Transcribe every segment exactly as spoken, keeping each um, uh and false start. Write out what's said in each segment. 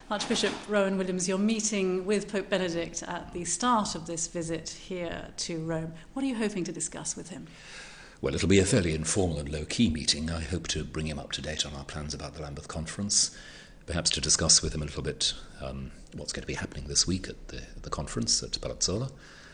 Archbishop Rowan Williams, you're meeting with Pope Benedict at the start of this visit here to Rome. What are you hoping to discuss with him? Well, it'll be a fairly informal and low-key meeting. I hope to bring him up to date on our plans about the Lambeth Conference, perhaps to discuss with him a little bit um, what's going to be happening this week at the, the conference at Palazzola,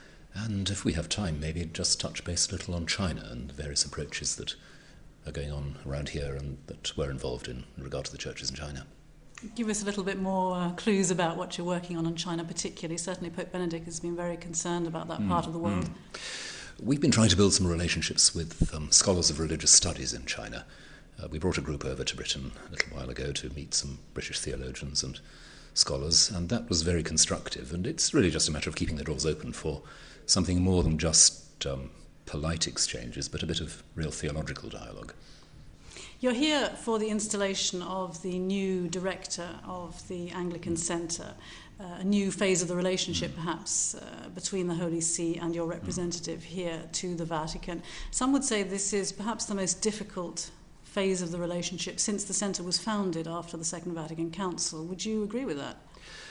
and if we have time, maybe just touch base a little on China and the various approaches that are going on around here and that we're involved in in regard to the churches in China. Give us a little bit more uh, clues about what you're working on in China particularly. Certainly Pope Benedict has been very concerned about that mm, part of the world. Mm. We've been trying to build some relationships with um, scholars of religious studies in China. Uh, we brought a group over to Britain a little while ago to meet some British theologians and scholars, and that was very constructive. And it's really just a matter of keeping the doors open for something more than just um, polite exchanges, but a bit of real theological dialogue. You're here for the installation of the new director of the Anglican Centre, uh, a new phase of the relationship perhaps uh, between the Holy See and your representative here to the Vatican. Some would say this is perhaps the most difficult phase of the relationship since the Centre was founded after the Second Vatican Council. Would you agree with that?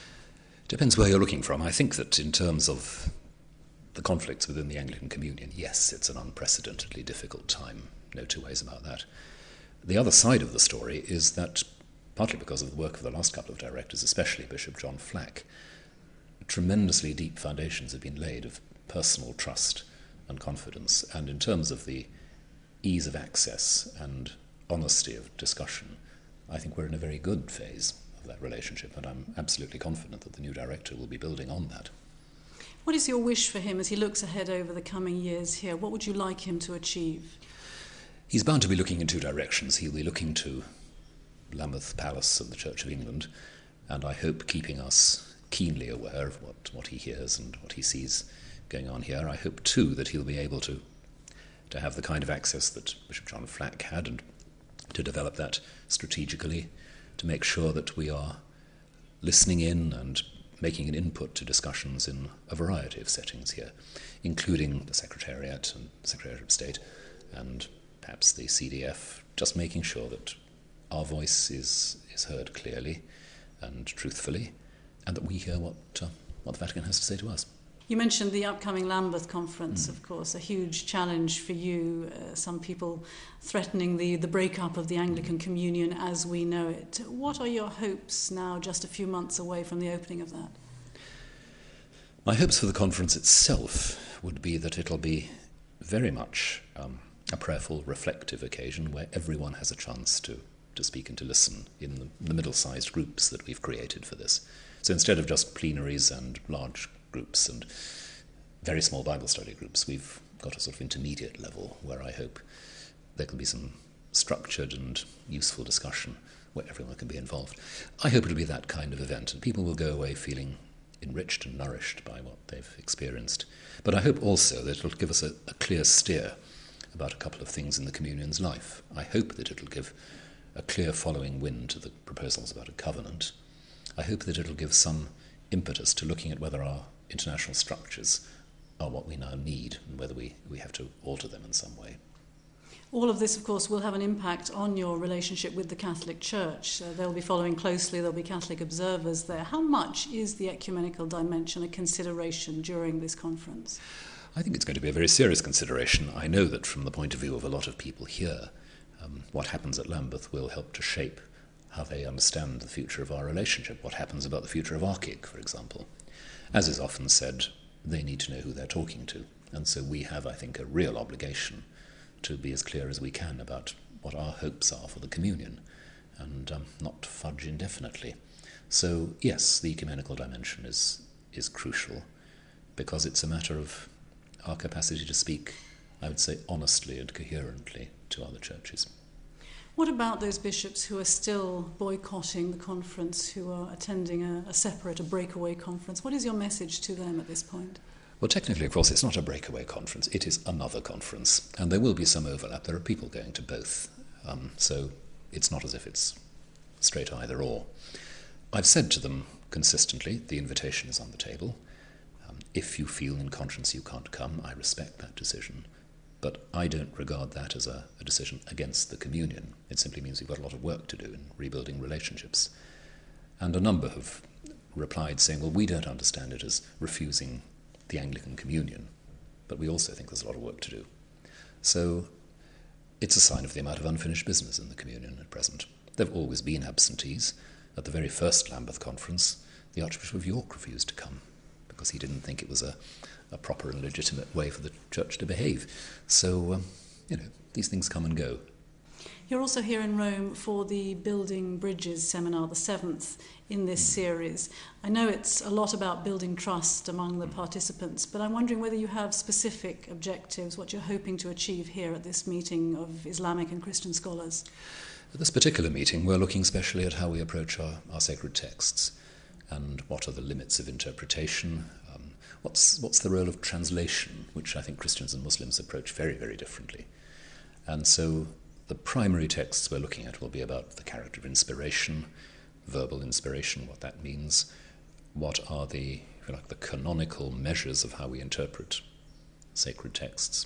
Depends where you're looking from. I think that in terms of the conflicts within the Anglican Communion, yes, it's an unprecedentedly difficult time. No two ways about that. The other side of the story is that, partly because of the work of the last couple of directors, especially Bishop John Flack, tremendously deep foundations have been laid of personal trust and confidence. And in terms of the ease of access and honesty of discussion, I think we're in a very good phase of that relationship, and I'm absolutely confident that the new director will be building on that. What is your wish for him as he looks ahead over the coming years here? What would you like him to achieve? He's bound to be looking in two directions. He'll be looking to Lambeth Palace and the Church of England, and I hope keeping us keenly aware of what, what he hears and what he sees going on here. I hope, too, that he'll be able to, to have the kind of access that Bishop John Flack had and to develop that strategically, to make sure that we are listening in and making an input to discussions in a variety of settings here, including the Secretariat and Secretariat of State and perhaps the C D F, just making sure that our voice is, is heard clearly and truthfully, and that we hear what, uh, what the Vatican has to say to us. You mentioned the upcoming Lambeth Conference, mm. of course, a huge challenge for you, uh, some people threatening the, the breakup of the Anglican Communion as we know it. What are your hopes now, just a few months away from the opening of that? My hopes for the conference itself would be that it'll be very much um, a prayerful, reflective occasion where everyone has a chance to, to speak and to listen in the, the middle-sized groups that we've created for this. So instead of just plenaries and large groups and very small Bible study groups, we've got a sort of intermediate level where I hope there can be some structured and useful discussion where everyone can be involved. I hope it'll be that kind of event, and people will go away feeling enriched and nourished by what they've experienced. But I hope also that it'll give us a, a clear steer about a couple of things in the Communion's life. I hope that it'll give a clear following wind to the proposals about a covenant. I hope that it'll give some impetus to looking at whether our international structures are what we now need and whether we, we have to alter them in some way. All of this, of course, will have an impact on your relationship with the Catholic Church. Uh, they'll be following closely, there'll be Catholic observers there. How much is the ecumenical dimension a consideration during this conference? I think it's going to be a very serious consideration. I know that from the point of view of a lot of people here, um, what happens at Lambeth will help to shape how they understand the future of our relationship, what happens about the future of Archic, for example. As is often said, they need to know who they're talking to, and so we have, I think, a real obligation to be as clear as we can about what our hopes are for the Communion, and um, not fudge indefinitely. So, yes, the ecumenical dimension is, is crucial, because it's a matter of our capacity to speak, I would say, honestly and coherently to other churches. What about those bishops who are still boycotting the conference, who are attending a, a separate, a breakaway conference? What is your message to them at this point? Well, technically, of course, it's not a breakaway conference. It is another conference, and there will be some overlap. There are people going to both, um, so it's not as if it's straight either or. I've said to them consistently, the invitation is on the table. Um, if you feel in conscience you can't come, I respect that decision. But I don't regard that as a, a decision against the Communion. It simply means we've got a lot of work to do in rebuilding relationships. And a number have replied saying, well, we don't understand it as refusing the Anglican communion, but we also think there's a lot of work to do. So it's a sign of the amount of unfinished business in the communion at present. There have always been absentees. At the very first Lambeth Conference, the Archbishop of York refused to come because he didn't think it was a, a proper and legitimate way for the Church to behave. So, um, you know, these things come and go. You're also here in Rome for the Building Bridges seminar, the seventh in this mm. series. I know it's a lot about building trust among the participants, but I'm wondering whether you have specific objectives, what you're hoping to achieve here at this meeting of Islamic and Christian scholars. At this particular meeting, we're looking especially at how we approach our, our sacred texts and what are the limits of interpretation, um, what's, what's the role of translation, which I think Christians and Muslims approach very, very differently. And so the primary texts we're looking at will be about the character of inspiration, verbal inspiration, what that means, what are the, if you like, the canonical measures of how we interpret sacred texts.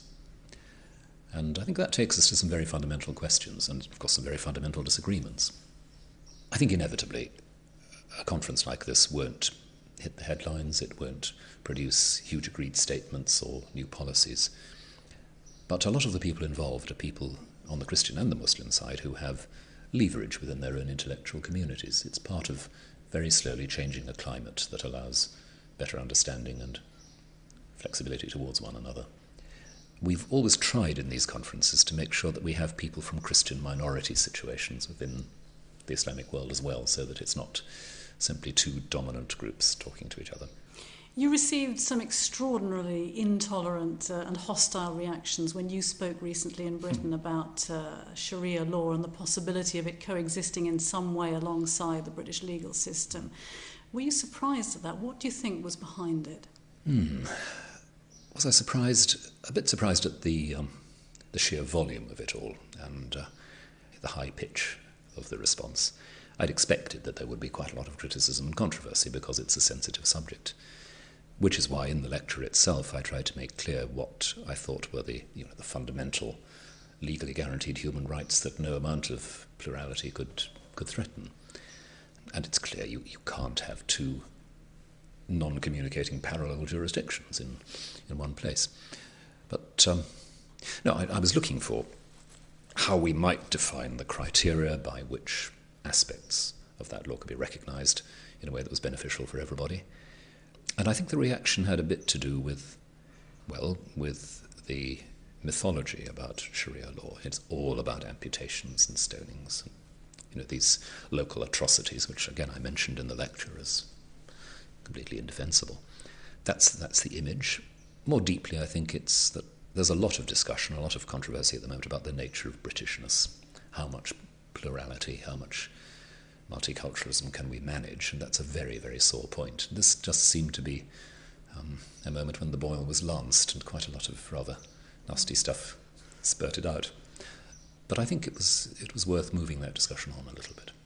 And I think that takes us to some very fundamental questions and, of course, some very fundamental disagreements. I think inevitably a conference like this won't hit the headlines, it won't produce huge agreed statements or new policies. But a lot of the people involved are people on the Christian and the Muslim side who have leverage within their own intellectual communities. It's part of very slowly changing a climate that allows better understanding and flexibility towards one another. We've always tried in these conferences to make sure that we have people from Christian minority situations within the Islamic world as well, so that it's not simply two dominant groups talking to each other. You received some extraordinarily intolerant uh, and hostile reactions when you spoke recently in Britain mm. about uh, Sharia law and the possibility of it coexisting in some way alongside the British legal system. Were you surprised at that? What do you think was behind it? Mm. Was I surprised? A bit surprised at the um, the sheer volume of it all and uh, the high pitch of the response. I'd expected that there would be quite a lot of criticism and controversy because it's a sensitive subject, which is why in the lecture itself I tried to make clear what I thought were the, you know, the fundamental legally guaranteed human rights that no amount of plurality could could threaten. And it's clear you, you can't have two non-communicating parallel jurisdictions in, in one place. But um, no, I, I was looking for how we might define the criteria by which aspects of that law could be recognised in a way that was beneficial for everybody. And I think the reaction had a bit to do with, well, with the mythology about Sharia law. It's all about amputations and stonings, and, you know, these local atrocities, which again I mentioned in the lecture as completely indefensible. That's that's the image. More deeply, I think it's that there's a lot of discussion, a lot of controversy at the moment about the nature of Britishness, how much plurality, how much multiculturalism can we manage, and that's a very, very sore point. This just seemed to be um, a moment when the boil was lanced and quite a lot of rather nasty stuff spurted out. But I think it was it was worth moving that discussion on a little bit.